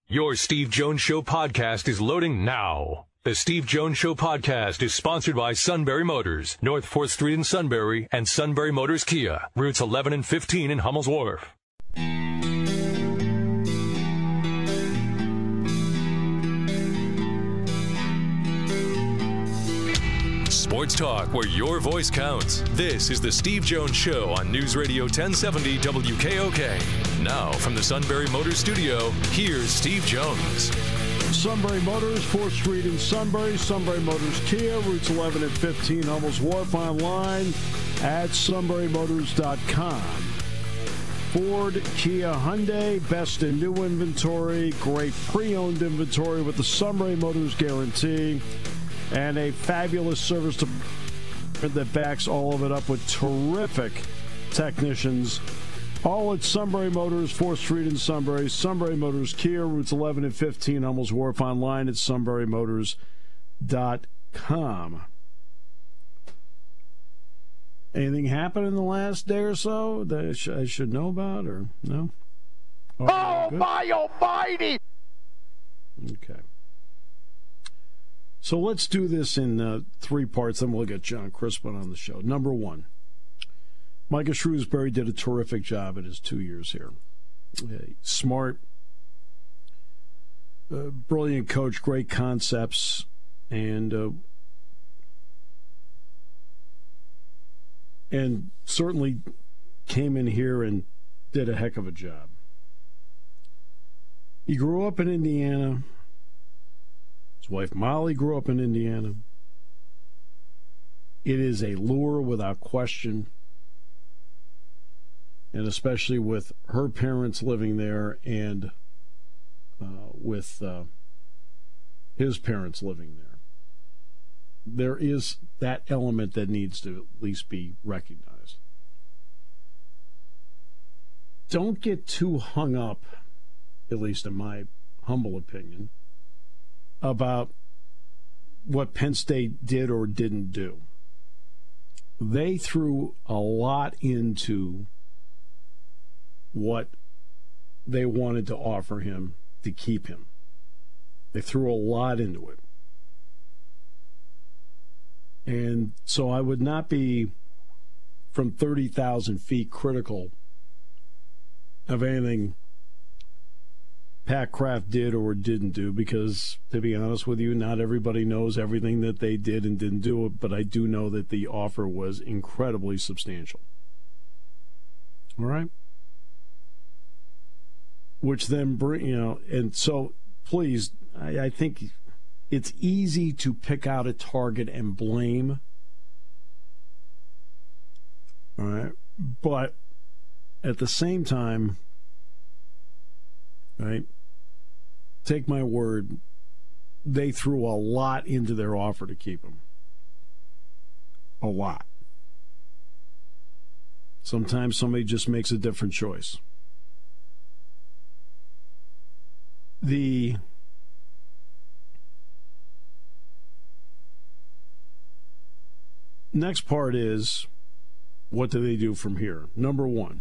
Your Steve Jones Show podcast is loading now. The Steve Jones Show podcast is sponsored by Sunbury Motors, North 4th Street in Sunbury, and Sunbury Motors Kia, routes 11 and 15 in Hummel's Wharf. Sports talk where your voice counts. This is the Steve Jones Show on News Radio 1070 WKOK. Now from the Sunbury Motors studio, here's Steve Jones. Sunbury Motors, 4th Street in Sunbury. Sunbury Motors Kia, routes 11 and 15, Hummel's Wharf. Online at sunburymotors.com. Ford, Kia, Hyundai, best in new inventory, great pre-owned inventory with the Sunbury Motors guarantee, and a fabulous service that backs all of it up with terrific technicians. All at Sunbury Motors, 4th Street in Sunbury. Sunbury Motors Kia, routes 11 and 15, Hummel's Wharf. Online at sunburymotors.com. Anything happened in the last day or so that I should know about, or no? Oh, my almighty! Okay. So let's do this in 3 parts, then we'll get John Crispin on the show. Number one, Micah Shrewsbury did a terrific job in his 2 years here. Smart, brilliant coach, great concepts, and certainly came in here and did a heck of a job. He grew up in Indiana. His wife Molly grew up in Indiana. It is a lure without question, and especially with her parents living there and with his parents living there. There is that element that needs to at least be recognized. Don't get too hung up, at least in my humble opinion, about what Penn State did or didn't do. They threw a lot into what they wanted to offer him to keep him. They threw a lot into it. And so I would not be, from 30,000 feet, critical of anything Pat Kraft did or didn't do, because, to be honest with you, not everybody knows everything that they did and didn't do, but I do know that the offer was incredibly substantial. All right? Which then and so please, I think it's easy to pick out a target and blame. All right? But at the same time, right? Take my word, they threw a lot into their offer to keep him. A lot. Sometimes somebody just makes a different choice. The next part is, what do they do from here? Number one,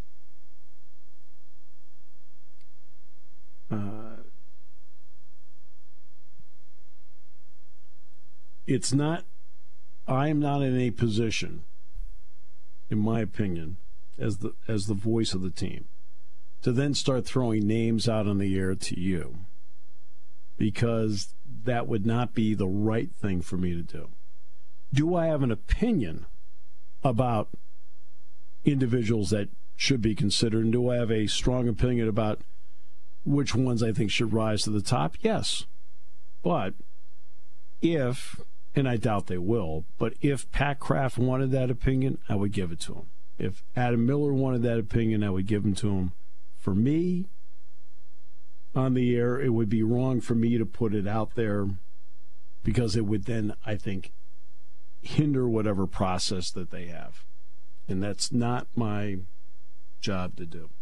I am not in a position, in my opinion, as the voice of the team, to then start throwing names out on the air to you, because that would not be the right thing for me to do. Do I have an opinion about individuals that should be considered, and do I have a strong opinion about which ones I think should rise to the top? Yes. But if, and I doubt they will, but if Pat Kraft wanted that opinion, I would give it to him. If Adam Miller wanted that opinion, I would give him to him. For me, on the air, it would be wrong for me to put it out there, because it would then, I think, hinder whatever process that they have. And that's not my job to do.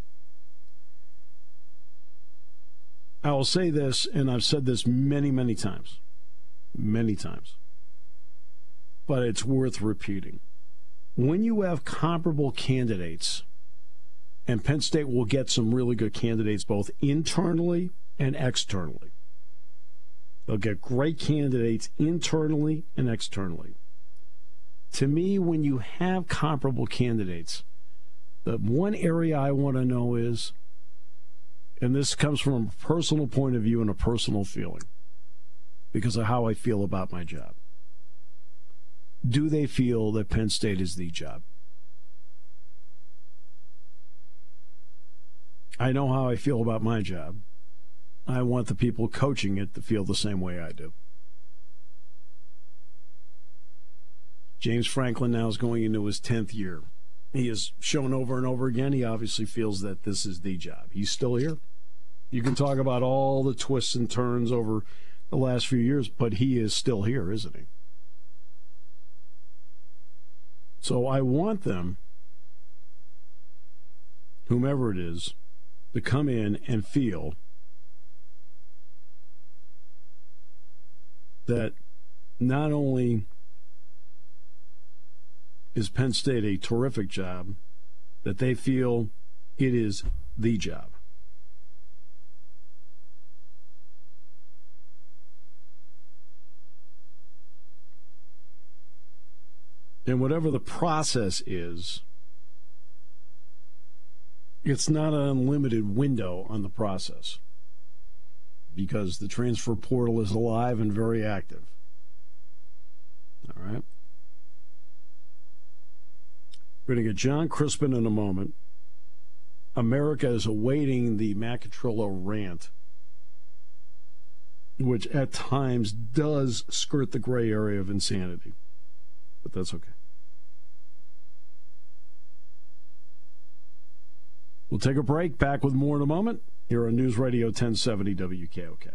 I will say this, and I've said this many, many times, but it's worth repeating. When you have comparable candidates, and Penn State will get some really good candidates both internally and externally. They'll get great candidates internally and externally. To me, when you have comparable candidates, the one area I want to know is, and this comes from a personal point of view and a personal feeling, because of how I feel about my job. Do they feel that Penn State is the job? I know how I feel about my job. I want the people coaching it to feel the same way I do. James Franklin now is going into his 10th year. He has shown over and over again he obviously feels that this is the job. He's still here. You can talk about all the twists and turns over the last few years, but he is still here, isn't he? So I want them, whomever it is, to come in and feel that not only is Penn State a terrific job, that they feel it is the job. And whatever the process is, it's not an unlimited window on the process, because the transfer portal is alive and very active. All right? We're going to get John Crispin in a moment. America is awaiting the Macatrillo rant, which at times does skirt the gray area of insanity. But that's okay. We'll take a break. Back with more in a moment here on News Radio 1070 WKOK.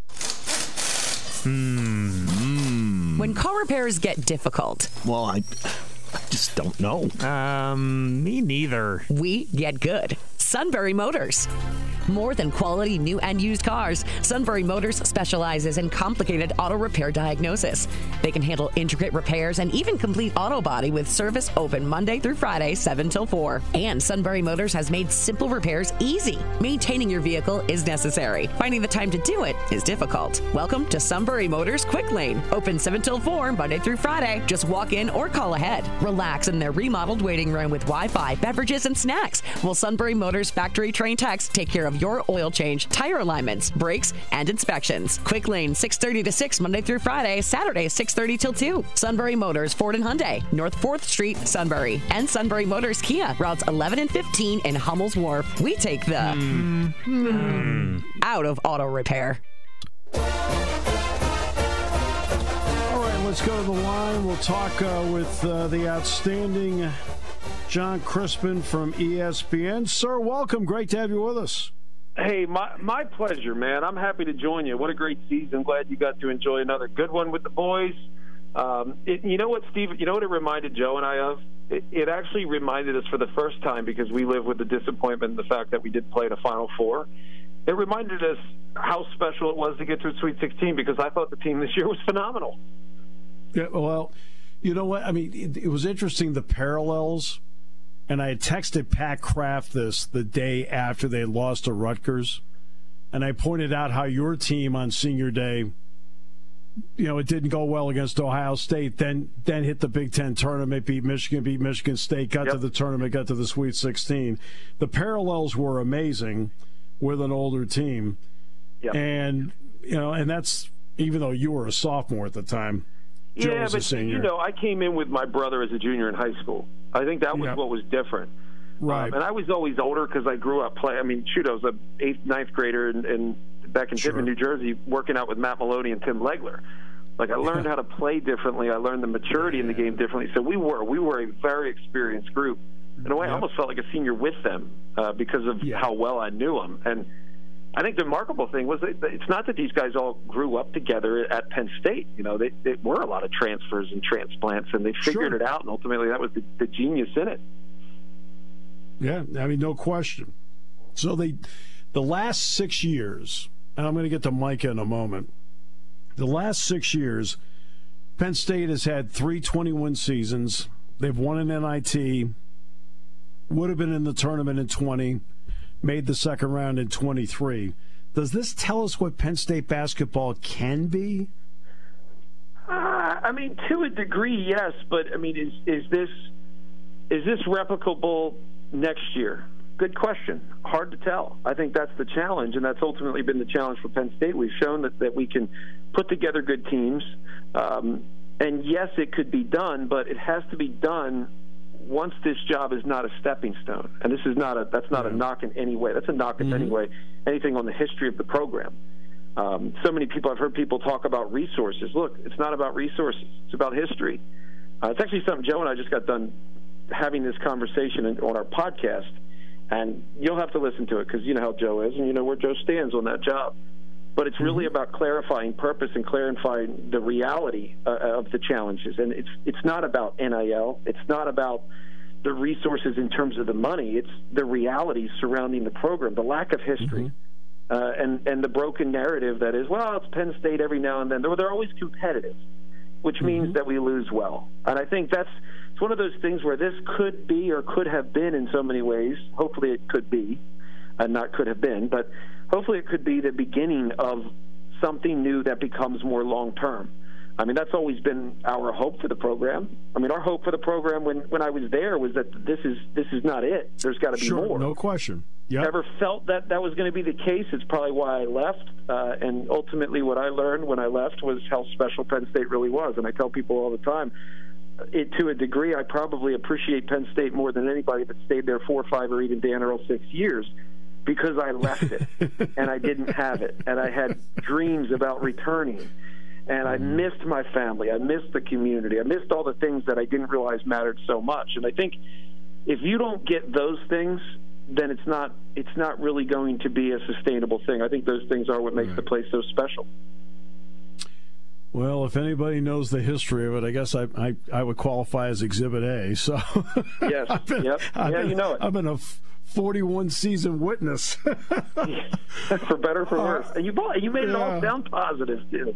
When car repairs get difficult. Well, I just don't know. Me neither. We get good. Sunbury Motors. More than quality new and used cars, Sunbury Motors specializes in complicated auto repair diagnosis. They can handle intricate repairs and even complete auto body with service open Monday through Friday, 7 till 4. And Sunbury Motors has made simple repairs easy. Maintaining your vehicle is necessary. Finding the time to do it is difficult. Welcome to Sunbury Motors Quick Lane. Open 7 till 4, Monday through Friday. Just walk in or call ahead. Relax in their remodeled waiting room with Wi-Fi, beverages, and snacks. While Sunbury Motors factory trained techs take care of your oil change, tire alignments, brakes, and inspections. Quick Lane, 6:30 to 6, Monday through Friday, Saturday, 6:30 till 2. Sunbury Motors, Ford and Hyundai, North 4th Street, Sunbury. And Sunbury Motors Kia, routes 11 and 15 in Hummel's Wharf. We take the out of auto repair. All right, let's go to the line. We'll talk with the outstanding John Crispin from ESPN. Sir, welcome. Great to have you with us. Hey, my pleasure, man. I'm happy to join you. What a great season. Glad you got to enjoy another good one with the boys. You know what, Steve? You know what it reminded Joe and I of? It actually reminded us for the first time, because we live with the disappointment and the fact that we did play in a Final Four. It reminded us how special it was to get to a Sweet 16, because I thought the team this year was phenomenal. Yeah, well, you know what? I mean, it was interesting, the parallels. And I had texted Pat Kraft this the day after they lost to Rutgers. And I pointed out how your team on senior day, you know, it didn't go well against Ohio State, then hit the Big Ten tournament, beat Michigan State, got to the tournament, got to the Sweet 16. The parallels were amazing with an older team. Yep. And, you know, and that's, even though you were a sophomore at the time, Joe was a senior. You know, I came in with my brother as a junior in high school. I think that was what was different. Right. And I was always older because I grew up playing. I mean, shoot, I was an 8th, 9th grader and back in Tiverton, New Jersey, working out with Matt Maloney and Tim Legler. Like, I learned how to play differently. I learned the maturity in the game differently. So we were a very experienced group. In a way, I almost felt like a senior with them because of how well I knew them. And I think the remarkable thing was that it's not that these guys all grew up together at Penn State. You know, they were a lot of transfers and transplants, and they figured it out, and ultimately that was the genius in it. Yeah, I mean, no question. So the last 6 years, and I'm going to get to Micah in a moment, the last 6 years, Penn State has had 3 21 seasons. They've won an NIT, would have been in the tournament in 20, made the second round in 23. Does this tell us what Penn State basketball can be? I mean, to a degree, yes. But I mean, is this replicable next year? Good question. Hard to tell. I think that's the challenge, and that's ultimately been the challenge for Penn State. We've shown that we can put together good teams, and yes, it could be done, but it has to be done once this job is not a stepping stone. And this is that's not a knock in any way. That's a knock in any way, anything on the history of the program. So many people, I've heard people talk about resources. Look, it's not about resources. It's about history. It's actually something Joe and I just got done having this conversation on our podcast, and you'll have to listen to it because you know how Joe is and you know where Joe stands on that job. But it's really about clarifying purpose and clarifying the reality of the challenges. And it's not about NIL. It's not about the resources in terms of the money. It's the realities surrounding the program, the lack of history, and the broken narrative that is, well, it's Penn State every now and then. They're always competitive, which means that we lose well. And I think it's one of those things where this could be or could have been in so many ways. Hopefully it could be, and not could have been, but hopefully it could be the beginning of something new that becomes more long-term. I mean, that's always been our hope for the program. I mean, our hope for the program when I was there was that this is not it. There's got to be more. No question. Yep. Never felt that was going to be the case. It's probably why I left. And ultimately what I learned when I left was how special Penn State really was. And I tell people all the time, to a degree, I probably appreciate Penn State more than anybody that stayed there 4, 5, or even Dan Earl 6 years. Because I left it, and I didn't have it, and I had dreams about returning, and I missed my family, I missed the community, I missed all the things that I didn't realize mattered so much. And I think if you don't get those things, then it's not really going to be a sustainable thing. I think those things are what makes the place so special. Well, if anybody knows the history of it, I guess I would qualify as Exhibit A. So yes, you know it. I've been a 41-season witness. For better, for worse. And you made it all sound positive, too.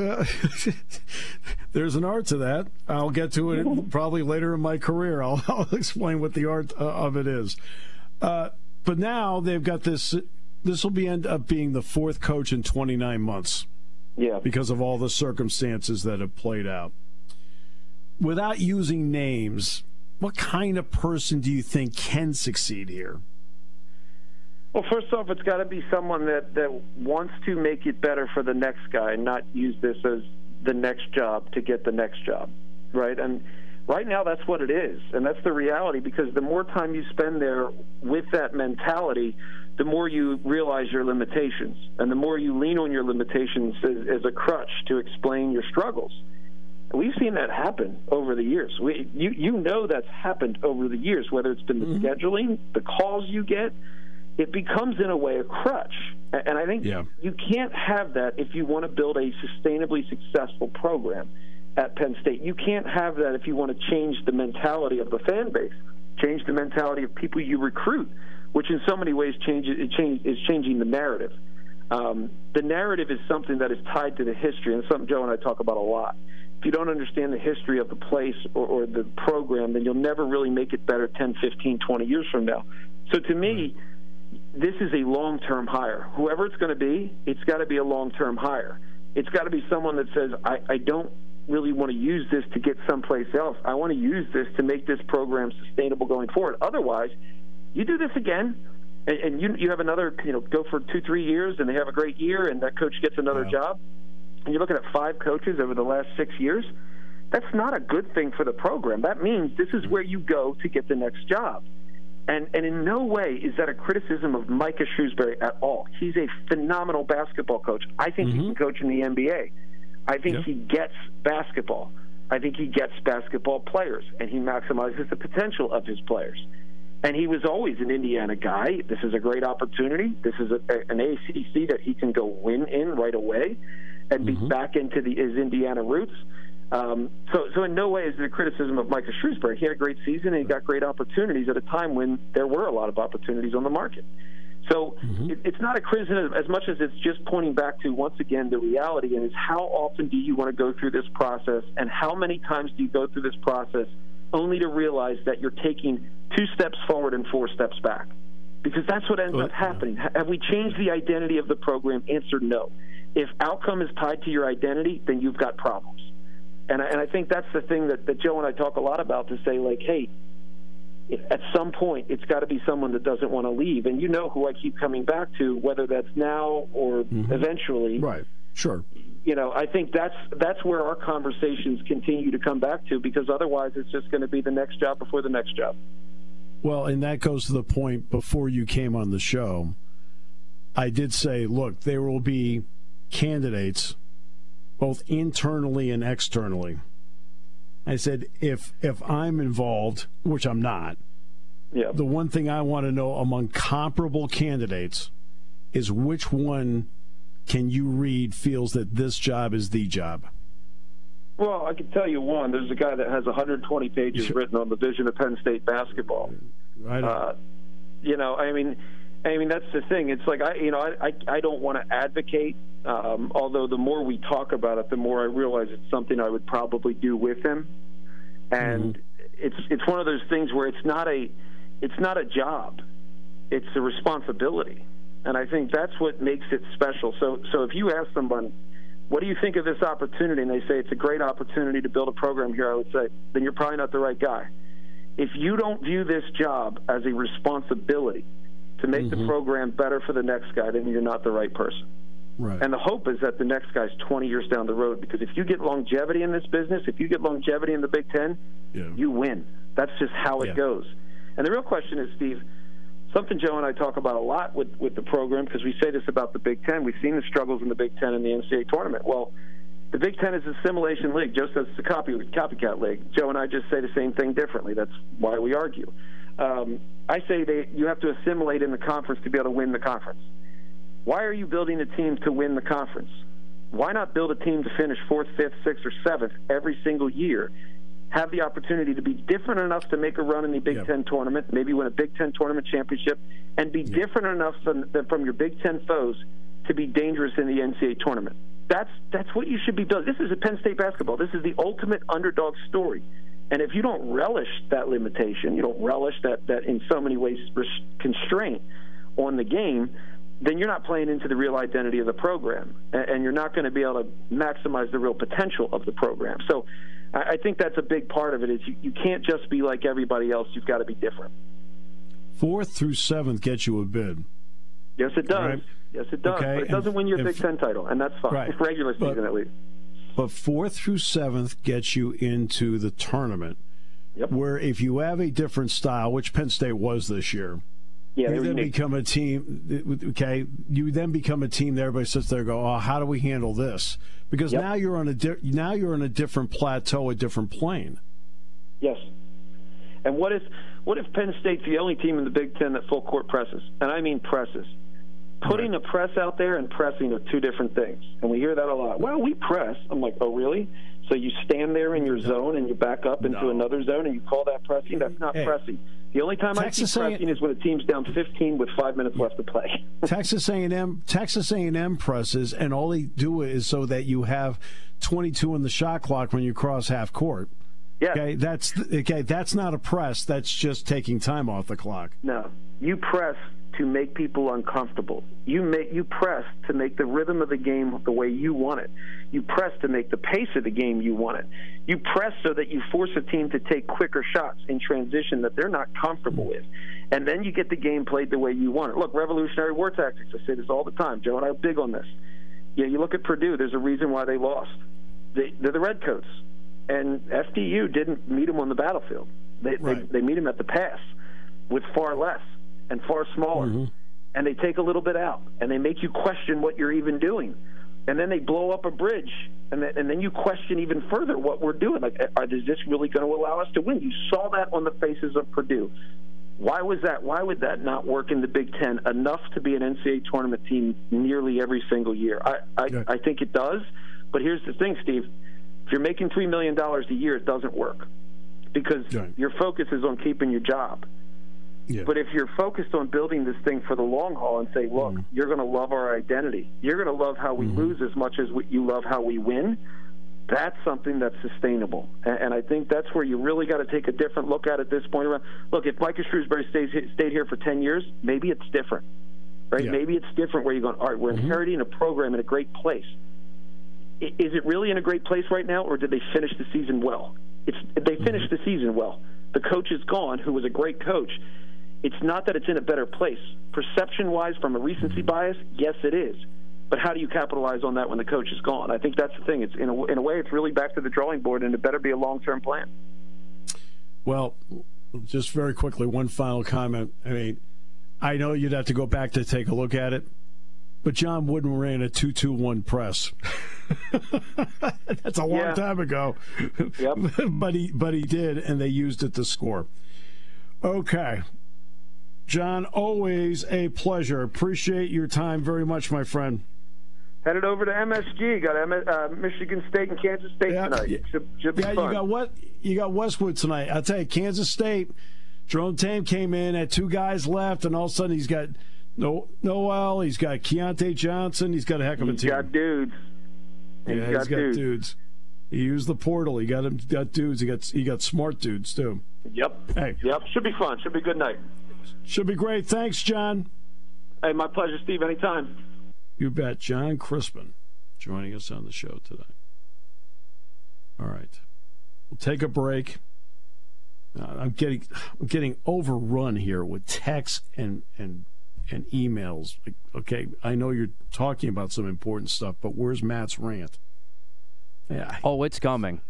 There's an art to that. I'll get to it probably later in my career. I'll explain what the art of it is. But now they've got this. This will end up being the fourth coach in 29 months. Yeah. Because of all the circumstances that have played out. Without using names, what kind of person do you think can succeed here? Well, first off, it's got to be someone that wants to make it better for the next guy and not use this as the next job to get the next job, right? And right now that's what it is, and that's the reality, because the more time you spend there with that mentality, the more you realize your limitations, and the more you lean on your limitations as a crutch to explain your struggles. We've seen that happen over the years. You know that's happened over the years, whether it's been the scheduling, the calls you get. It becomes, in a way, a crutch. And I think you can't have that if you want to build a sustainably successful program at Penn State. You can't have that if you want to change the mentality of the fan base, change the mentality of people you recruit, which in so many ways is changing the narrative. The narrative is something that is tied to the history, and it's something Joe and I talk about a lot. If you don't understand the history of the place or the program, then you'll never really make it better 10, 15, 20 years from now. So to me, this is a long-term hire. Whoever it's going to be, it's got to be a long-term hire. It's got to be someone that says, I don't really want to use this to get someplace else. I want to use this to make this program sustainable going forward. Otherwise, you do this again, and you have another, go for 2-3 years, and they have a great year, and that coach gets another job, and you're looking at 5 coaches over the last 6 years. That's not a good thing for the program. That means this is where you go to get the next job. And in no way is that a criticism of Micah Shrewsbury at all. He's a phenomenal basketball coach. I think he can coach in the NBA. I think he gets basketball. I think he gets basketball players, and he maximizes the potential of his players. And he was always an Indiana guy. This is a great opportunity. This is an ACC that he can go win in right away and be back into his Indiana roots. So in no way is it a criticism of Micah Shrewsbury. He had a great season, and he got great opportunities at a time when there were a lot of opportunities on the market. So it's not a criticism as much as it's just pointing back to, once again, the reality, and is how often do you want to go through this process, and how many times do you go through this process only to realize that you're taking 2 steps forward and 4 steps back? Because that's what ends up happening. Have we changed the identity of the program? Answer no. If outcome is tied to your identity, then you've got problems. And I think that's the thing that Joe and I talk a lot about, to say, like, hey, at some point it's got to be someone that doesn't want to leave. And you know who I keep coming back to, whether that's now or eventually. Right. Sure. You know, I think that's where our conversations continue to come back to, because otherwise it's just going to be the next job before the next job. Well, and that goes to the point before you came on the show. I did say, look, there will be candidates both internally and externally. I said, if I'm involved, which I'm not, the one thing I want to know among comparable candidates is which one can you read feels that this job is the job. Well, I can tell you one. There's a guy that has 120 pages written on the vision of Penn State basketball. You know, I mean, that's the thing. It's like I don't want to advocate. Although the more we talk about it, the more I realize it's something I would probably do with him. And it's one of those things where it's not a job, it's a responsibility. And I think that's what makes it special. So if you ask someone, what do you think of this opportunity? And they say it's a great opportunity to build a program here, I would say, then you're probably not the right guy. If you don't view this job as a responsibility to make the program better for the next guy, then you're not the right person. Right. And the hope is that the next guy's 20 years down the road, because if you get longevity in this business, if you get longevity in the Big Ten, you win. That's just how it goes. And the real question is, Steve, something Joe and I talk about a lot with the program, because we say this about the Big Ten. We've seen the struggles in the Big Ten in the NCAA tournament. Well, the Big Ten is a simulation league, just as it's a copycat league. Joe and I just say the same thing differently. That's why we argue. I say you have to assimilate in the conference to be able to win the conference. Why are you building a team to win the conference? Why not build a team to finish 4th, 5th, 6th, or 7th every single year? Have the opportunity to be different enough to make a run in the Big Ten tournament, maybe win a Big Ten tournament championship, and be different enough from your Big Ten foes to be dangerous in the NCAA tournament. That's what you should be doing. This is a Penn State basketball. This is the ultimate underdog story. And if you don't relish that limitation, you don't relish that in so many ways constraint on the game, then you're not playing into the real identity of the program, and you're not going to be able to maximize the real potential of the program. So I think that's a big part of it, is you can't just be like everybody else. You've got to be different. 4th through 7th gets you a bid. Yes, it does. Right. Yes, it does. Okay. But it doesn't win you a Big Ten title, and that's fine. Right. Regular season, at least. But 4th through 7th gets you into the tournament, where if you have a different style, which Penn State was this year, you then become a team. Okay, you then become a team that everybody sits there and go, "Oh, how do we handle this?" Because now you're on a different plateau, a different plane. Yes. And what if Penn State's the only team in the Big Ten that full court presses? And I mean presses. Putting a press out there and pressing are two different things, and we hear that a lot. Well, we press. I'm like, oh, really? So you stand there in your zone and you back up into another zone and you call that pressing? That's not pressing. The only time I see pressing is when a team's down 15 with 5 minutes left to play. Texas A&M presses, and all they do is so that you have 22 in the shot clock when you cross half court. Yeah. That's not a press. That's just taking time off the clock. No, you press to make people uncomfortable. You press to make the rhythm of the game the way you want it. You press to make the pace of the game you want it. You press so that you force a team to take quicker shots in transition that they're not comfortable with. And then you get the game played the way you want it. Look, revolutionary war tactics. I say this all the time. Joe and I are big on this. You look at Purdue, there's a reason why they lost. They're the Redcoats. And FDU didn't meet them on the battlefield. They meet them at the pass with far less and far smaller. And they take a little bit out, and they make you question what you're even doing. And then they blow up a bridge, and then you question even further what we're doing. Like, is this really going to allow us to win? You saw that on the faces of Purdue. Why was that? Why would that not work in the Big Ten enough to be an NCAA tournament team nearly every single year? I think it does. But here's the thing, Steve. If you're making $3 million a year, it doesn't work, because your focus is on keeping your job. Yeah. But if you're focused on building this thing for the long haul and say, look, you're going to love our identity. You're going to love how we lose as much as you love how we win. That's something that's sustainable. And I think that's where you really got to take a different look at this point. Look, if Micah Shrewsbury stayed here for 10 years, maybe it's different, right? Yeah. Maybe it's different where you're going, all right, we're inheriting a program in a great place. Is it really in a great place right now, or did they finish the season well? They finished the season well. The coach is gone, who was a great coach. It's not that it's in a better place. Perception-wise, from a recency bias, yes, it is. But how do you capitalize on that when the coach is gone? I think that's the thing. It's in a way, it's really back to the drawing board, and it better be a long-term plan. Well, just very quickly, one final comment. I mean, I know you'd have to go back to take a look at it, but John Wooden ran a 2-2-1 press. That's a long time ago. Yep. but he did, and they used it to score. Okay. John, always a pleasure. Appreciate your time very much, my friend. Headed over to MSG. Got Michigan State and Kansas State tonight. Should be fun. You got Westwood tonight. I'll tell you, Kansas State, Jerome Tame came in, had two guys left, and all of a sudden he's got Noel, he's got Keontae Johnson, he's got a heck of a team. He's got dudes. He's got dudes. He used the portal. He got dudes. He got smart dudes too. Yep. Hey. Yep. Should be fun. Should be a good night. Should be great. Thanks, John. Hey, my pleasure, Steve. Anytime. You bet. John Crispin joining us on the show today. All right. We'll take a break. I'm getting overrun here with texts and emails. Okay, I know you're talking about some important stuff, but where's Matt's rant? Yeah. Oh, it's coming.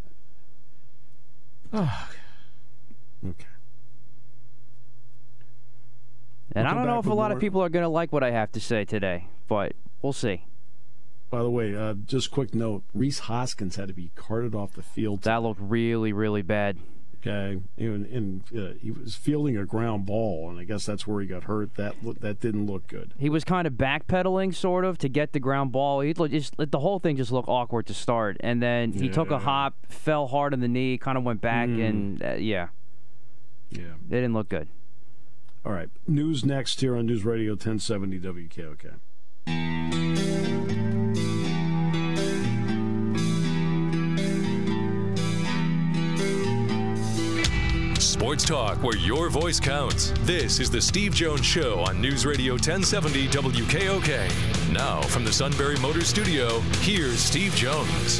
Oh, okay. And We'll I don't know if a lot of more. people are going to like what I have to say today, but we'll see. By the way, just quick note, Reese Hoskins had to be carted off the field. That looked really, really bad. Okay, and he was fielding a ground ball, and I guess that's where he got hurt. That didn't look good. He was kind of backpedaling, sort of, to get the ground ball. The whole thing just looked awkward to start, and then he took a hop, fell hard on the knee, kind of went back, and yeah, it didn't look good. All right, news next here on News Radio 1070 WKOK. Sports talk where your voice counts. This is the Steve Jones Show on News Radio 1070 WKOK. Now, from the Sunbury Motors Studio, here's Steve Jones.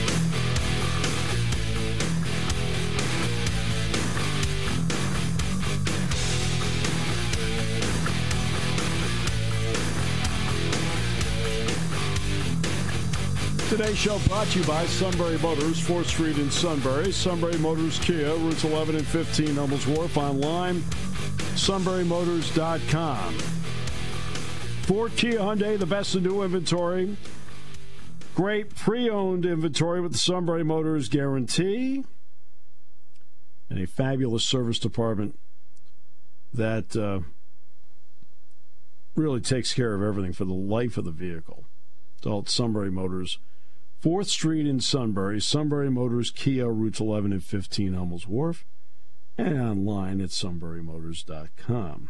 Today's show brought to you by Sunbury Motors, 4th Street in Sunbury. Sunbury Motors Kia, routes 11 and 15, Hummels Wharf. Online, sunburymotors.com. Ford, Kia, Hyundai, the best in new inventory. Great pre-owned inventory with the Sunbury Motors guarantee. And a fabulous service department that really takes care of everything for the life of the vehicle. It's all at Sunbury Motors. 4th Street in Sunbury, Sunbury Motors, Kia, routes 11 and 15, Hummels Wharf, and online at sunburymotors.com.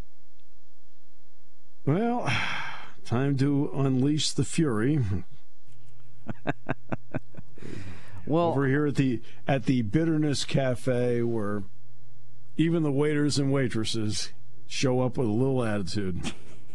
Well, time to unleash the fury. Well, over here at the Bitterness Cafe, where even the waiters and waitresses show up with a little attitude.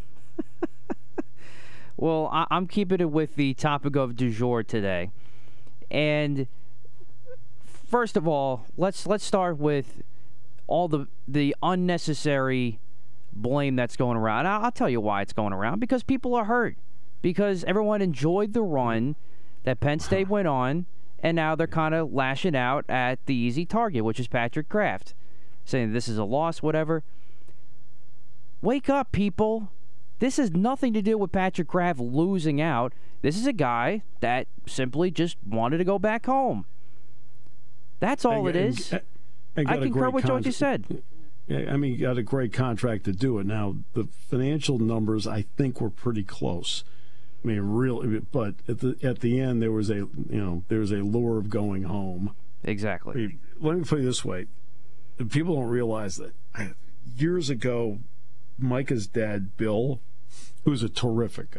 Well, I'm keeping it with the topic of du jour today. And first of all, let's start with all the unnecessary blame that's going around. I'll tell you why it's going around. Because people are hurt. Because everyone enjoyed the run that Penn State went on, and now they're kind of lashing out at the easy target, which is Patrick Kraft, saying this is a loss, whatever. Wake up, people. This has nothing to do with Patrick Kraft losing out. This is a guy that simply just wanted to go back home. That's all it is. I concur with what you said. Yeah, I mean, you got a great contract to do it. Now, the financial numbers, I think, were pretty close. I mean, really, but at the end, there was a lure of going home. Exactly. I mean, let me put it this way: people don't realize that years ago, Micah's dad, Bill, who's a terrific guy,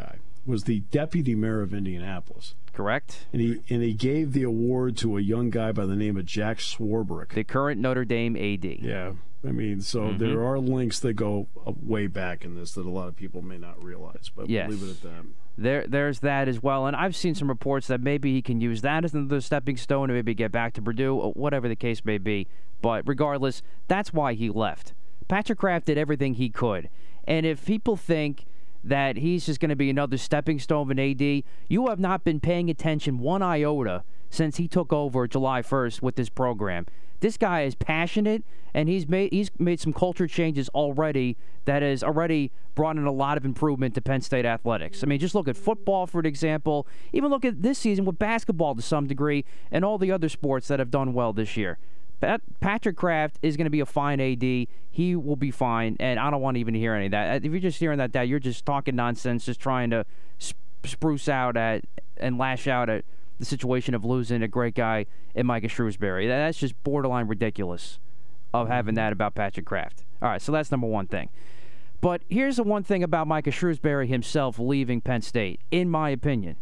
was the deputy mayor of Indianapolis. Correct. And he gave the award to a young guy by the name of Jack Swarbrick, the current Notre Dame AD. Yeah. I mean, so there are links that go way back in this that a lot of people may not realize, but yes. We'll leave it at that. There's that as well, and I've seen some reports that maybe he can use that as another stepping stone to maybe get back to Purdue, or whatever the case may be. But regardless, that's why he left. Patrick Kraft did everything he could, and if people think that he's just going to be another stepping stone of an AD, you have not been paying attention one iota since he took over July 1st with this program. This guy is passionate, and he's made some culture changes already that has already brought in a lot of improvement to Penn State athletics. I mean, just look at football, for example. Even look at this season with basketball to some degree and all the other sports that have done well this year. Patrick Kraft is going to be a fine AD. He will be fine, and I don't want to even hear any of that. If you're just hearing that, you're just talking nonsense, just trying to spruce out at and lash out at the situation of losing a great guy in Micah Shrewsbury. That's just borderline ridiculous of having that about Patrick Kraft. All right, so that's number one thing. But here's the one thing about Micah Shrewsbury himself leaving Penn State, in my opinion,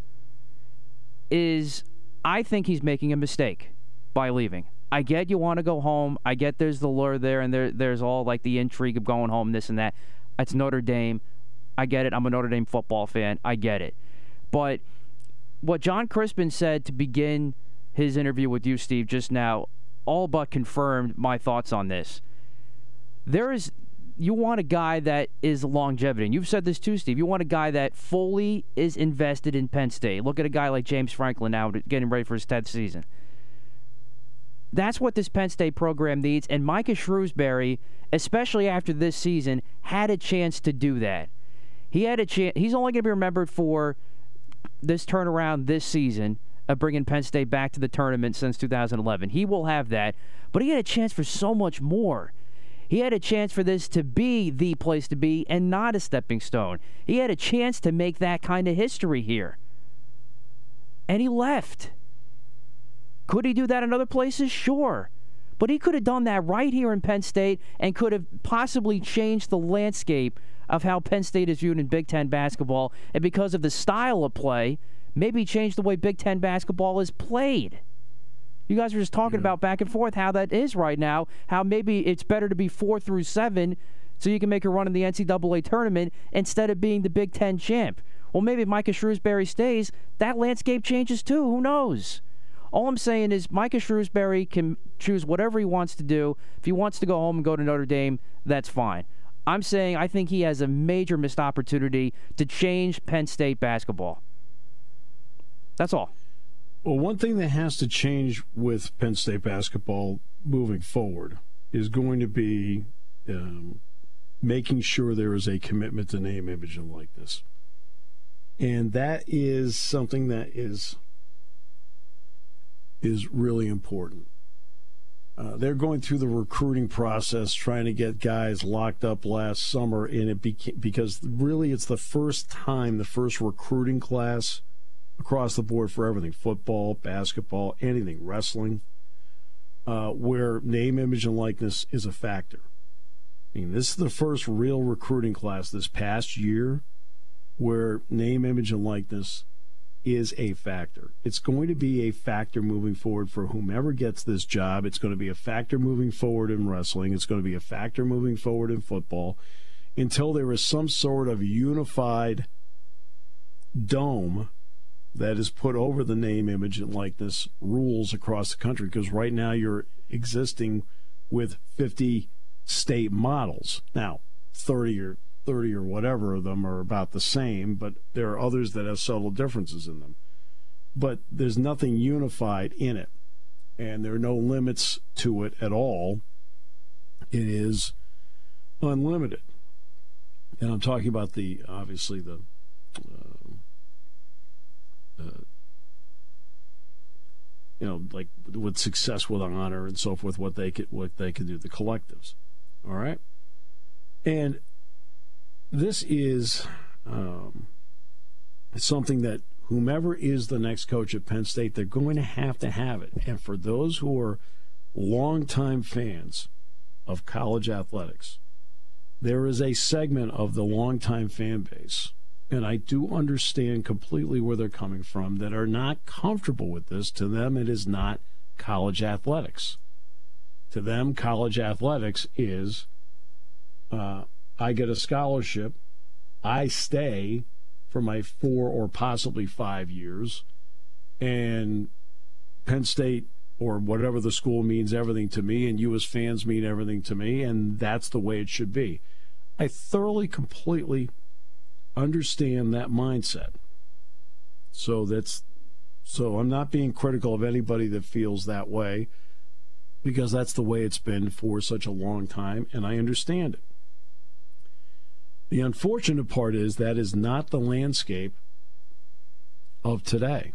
is I think he's making a mistake by leaving. I get you want to go home. I get there's the lure there, and there's all like the intrigue of going home, this and that. It's Notre Dame. I get it. I'm a Notre Dame football fan. I get it. But what John Crispin said to begin his interview with you, Steve, just now, all but confirmed my thoughts on this. You want a guy that is longevity. And you've said this too, Steve. You want a guy that fully is invested in Penn State. Look at a guy like James Franklin now getting ready for his 10th season. That's what this Penn State program needs, and Micah Shrewsbury, especially after this season, had a chance to do that. He had a chance. He's only going to be remembered for this turnaround this season of bringing Penn State back to the tournament since 2011. He will have that, but he had a chance for so much more. He had a chance for this to be the place to be and not a stepping stone. He had a chance to make that kind of history here, and he left. Could he do that in other places? Sure. But he could have done that right here in Penn State and could have possibly changed the landscape of how Penn State is viewed in Big Ten basketball. And because of the style of play, maybe change the way Big Ten basketball is played. You guys were just talking about back and forth how that is right now, how maybe it's better to be 4 through 7 so you can make a run in the NCAA tournament instead of being the Big Ten champ. Well, maybe if Micah Shrewsbury stays, that landscape changes too. Who knows? All I'm saying is Micah Shrewsbury can choose whatever he wants to do. If he wants to go home and go to Notre Dame, that's fine. I'm saying I think he has a major missed opportunity to change Penn State basketball. That's all. Well, one thing that has to change with Penn State basketball moving forward is going to be making sure there is a commitment to name, image, and likeness. And that is something that is really important. They're going through the recruiting process, trying to get guys locked up last summer, and because really it's the first recruiting class across the board for everything, football, basketball, anything, wrestling, where name, image, and likeness is a factor. I mean, this is the first real recruiting class this past year where name, image, and likeness is a factor. It's going to be a factor moving forward for whomever gets this job. It's going to be a factor moving forward in wrestling. It's going to be a factor moving forward in football until there is some sort of unified dome that is put over the name, image, and likeness rules across the country, because right now you're existing with 50 state models. Now, 30 or whatever of them are about the same, but there are others that have subtle differences in them. But there's nothing unified in it, and there are no limits to it at all. It is unlimited. And I'm talking about obviously the like with success, with honor, and so forth, what they could do, the collectives. All right? And this is something that whomever is the next coach at Penn State, they're going to have it. And for those who are longtime fans of college athletics, there is a segment of the longtime fan base and I do understand completely where they're coming from, that are not comfortable with this. To them, it is not college athletics. To them, college athletics is, I get a scholarship, I stay for my 4 or possibly 5 years, and Penn State or whatever the school means everything to me, and you as fans mean everything to me, and that's the way it should be. I thoroughly, completely understand that mindset. So I'm not being critical of anybody that feels that way, because that's the way it's been for such a long time, and I understand it. The unfortunate part is that is not the landscape of today.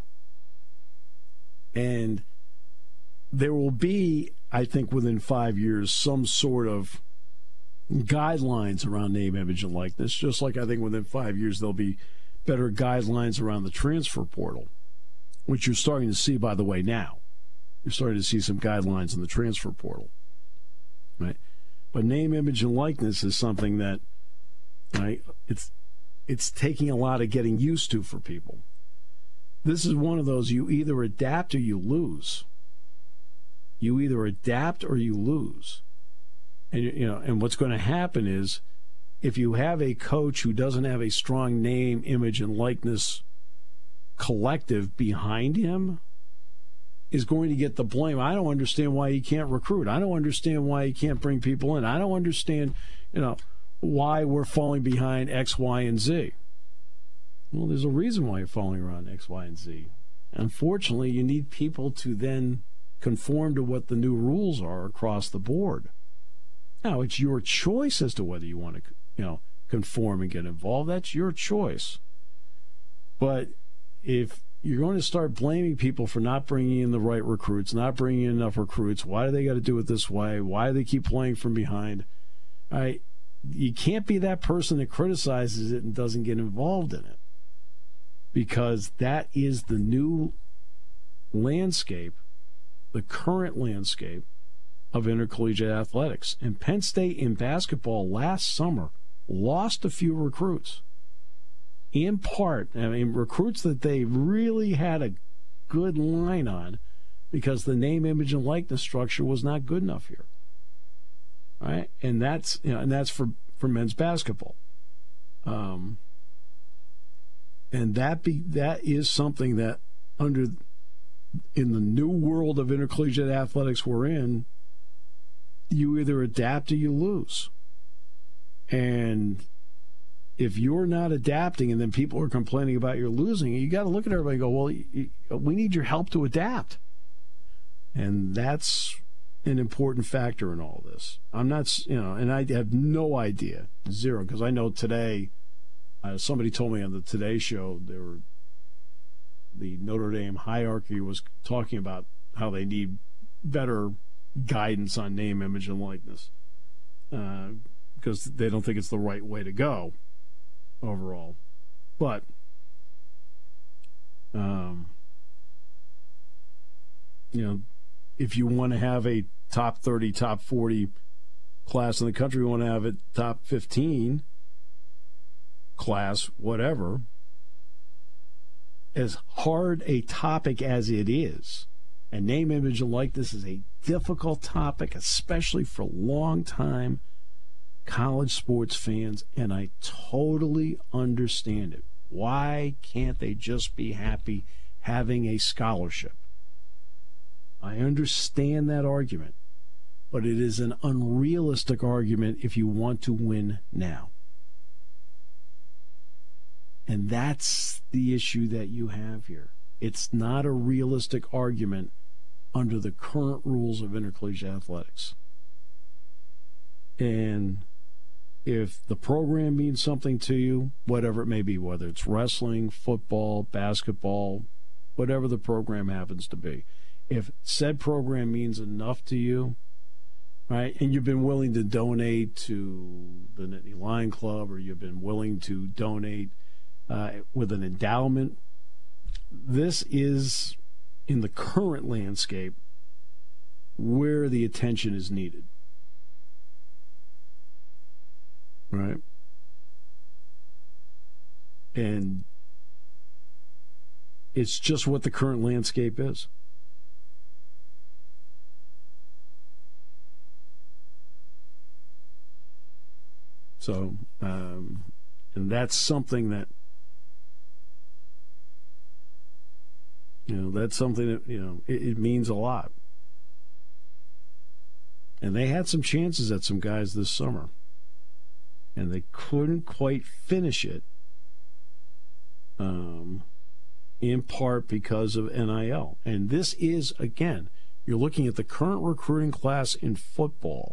And there will be, I think, within 5 years, some sort of guidelines around name, image, and likeness, just like I think within 5 years there'll be better guidelines around the transfer portal, which you're starting to see, by the way, now. You're starting to see some guidelines in the transfer portal, right? But name, image, and likeness is something that, right, it's taking a lot of getting used to for people. This is one of those, you either adapt or you lose. You either adapt or you lose. And and what's going to happen is, if you have a coach who doesn't have a strong name, image, and likeness collective behind him, is going to get the blame. I don't understand why he can't recruit. I don't understand why he can't bring people in. I don't understand, why we're falling behind X, Y, and Z. Well, there's a reason why you're falling around X, Y, and Z. Unfortunately, you need people to then conform to what the new rules are across the board. Now, it's your choice as to whether you want to, conform and get involved. That's your choice. But if you're going to start blaming people for not bringing in the right recruits, not bringing in enough recruits, why do they got to do it this way? Why do they keep playing from behind? You can't be that person that criticizes it and doesn't get involved in it, because that is the new landscape, the current landscape of intercollegiate athletics. And Penn State in basketball last summer lost a few recruits. In part, recruits that they really had a good line on, because the name, image, and likeness structure was not good enough here. Right? And that's for men's basketball. And that is something that in the new world of intercollegiate athletics we're in, you either adapt or you lose. And if you're not adapting and then people are complaining about you're losing, you got to look at everybody and go, well, we need your help to adapt. And that's an important factor in all this. I'm not, and I have no idea, zero, because I know today, somebody told me on the Today Show, the Notre Dame hierarchy was talking about how they need better guidance on name, image, and likeness, because they don't think it's the right way to go overall. But if you want to have a top 30, top 40 class in the country, you want to have a top 15 class, whatever, as hard a topic as it is, and name, image, and likeness is a difficult topic, especially for long-time college sports fans, and I totally understand it. Why can't they just be happy having a scholarship? I understand that argument, but it is an unrealistic argument if you want to win now. And that's the issue that you have here. It's not a realistic argument under the current rules of intercollegiate athletics. And if the program means something to you, whatever it may be, whether it's wrestling, football, basketball, whatever the program happens to be, if said program means enough to you, right, and you've been willing to donate to the Nittany Lion Club, or you've been willing to donate with an endowment, this is, in the current landscape, where the attention is needed. Right? And it's just what the current landscape is. So, and that's something that, that's something that, it means a lot. And they had some chances at some guys this summer, and they couldn't quite finish it, in part because of NIL. And this is, again, you're looking at the current recruiting class in football,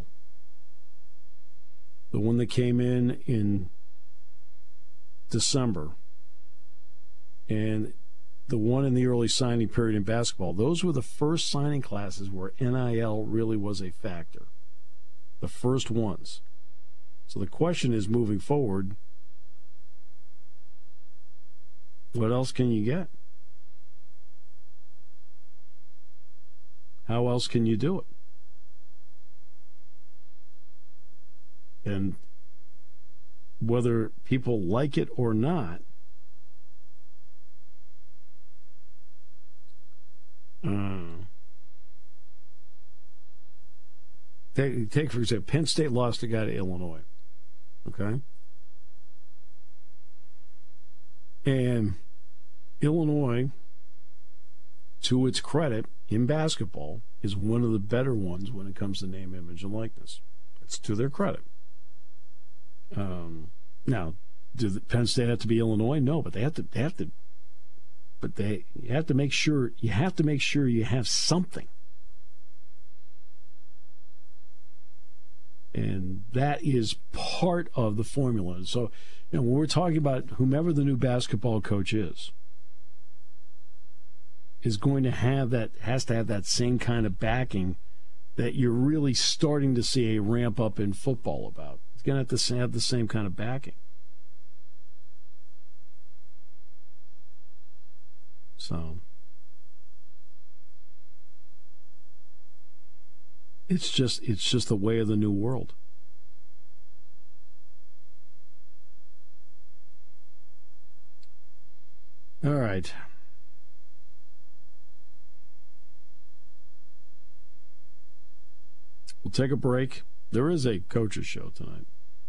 the one that came in December, and the one in the early signing period in basketball. Those were the first signing classes where NIL really was a factor. The first ones. So the question is, moving forward, what else can you get? How else can you do it? And whether people like it or not, take for example, Penn State lost a guy to Illinois, okay? And Illinois, to its credit, in basketball, is one of the better ones when it comes to name, image, and likeness. It's to their credit. Now, do Penn State have to be Illinois? No, but you have to make sure you have something. And that is part of the formula. So, when we're talking about whomever the new basketball coach is going to have that, has to have that same kind of backing that you're really starting to see a ramp up in football about. It's going to have the same kind of backing. So it's just the way of the new world. All right. We'll take a break. There is a coaches show tonight.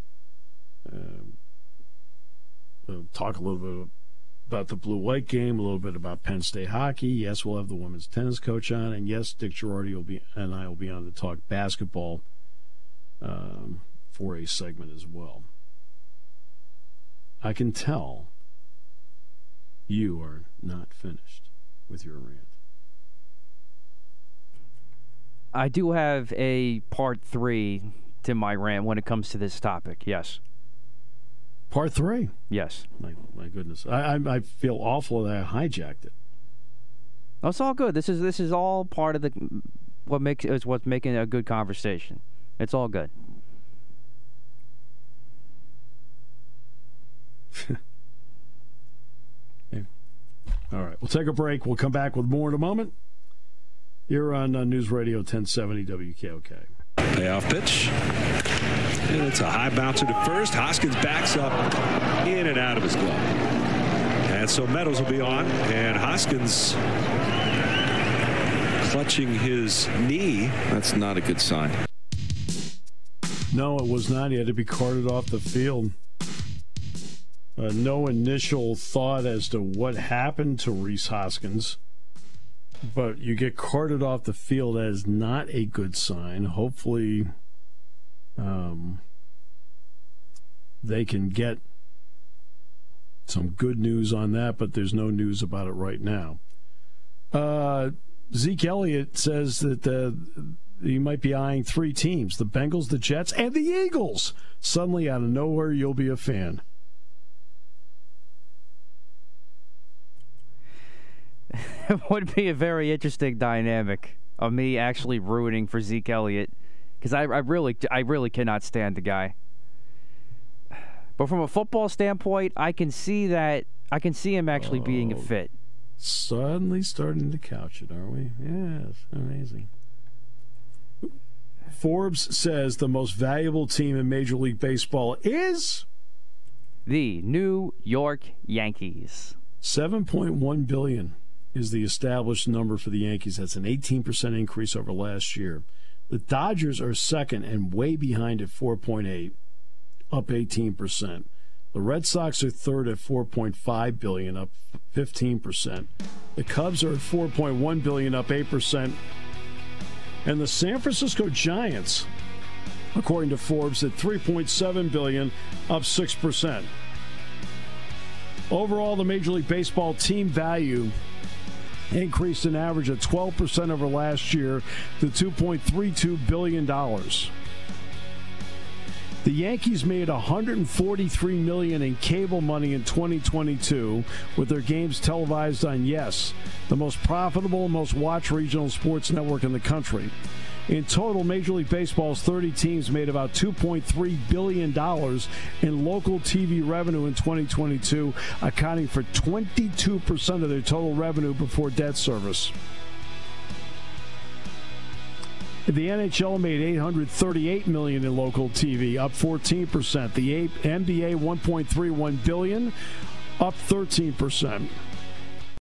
We'll talk a little bit about the blue-white game, a little bit about Penn State hockey. Yes, we'll have the women's tennis coach on, and yes, Dick Girardi and I will be on to talk basketball for a segment as well. I can tell you are not finished with your rant. I do have a part 3 to my rant when it comes to this topic, yes. Part 3? Yes. My goodness. I feel awful that I hijacked it. No, it's all good. This is all part of what's making a good conversation. It's all good. Yeah. All right. We'll take a break. We'll come back with more in a moment. You're on News Radio 1070 WKOK. Payoff pitch. And it's a high bouncer to first. Hoskins backs up in and out of his glove. And so Meadows will be on. And Hoskins clutching his knee. That's not a good sign. No, it was not. He had to be carted off the field. No initial thought as to what happened to Rhys Hoskins. But you get carted off the field. That is not a good sign. Hopefully, they can get some good news on that, but there's no news about it right now. Zeke Elliott says that he might be eyeing 3 teams, the Bengals, the Jets, and the Eagles. Suddenly, out of nowhere, you'll be a fan. It would be a very interesting dynamic of me actually rooting for Zeke Elliott, because I really cannot stand the guy. But from a football standpoint, I can see him actually being a fit. Suddenly starting to couch it, are we? Yes, amazing. Forbes says the most valuable team in Major League Baseball is the New York Yankees. $7.1 billion is the established number for the Yankees. That's an 18% increase over last year. The Dodgers are second and way behind at 4.8, up 18%. The Red Sox are third at $4.5 billion, up 15%. The Cubs are at $4.1 billion, up 8%. And the San Francisco Giants, according to Forbes, at $3.7 billion, up 6%. Overall, the Major League Baseball team value increased an average of 12% over last year to $2.32 billion. The Yankees made $143 million in cable money in 2022 with their games televised on YES, the most profitable and most watched regional sports network in the country. In total, Major League Baseball's 30 teams made about $2.3 billion in local TV revenue in 2022, accounting for 22% of their total revenue before debt service. The NHL made $838 million in local TV, up 14%. The NBA, $1.31 billion, up 13%.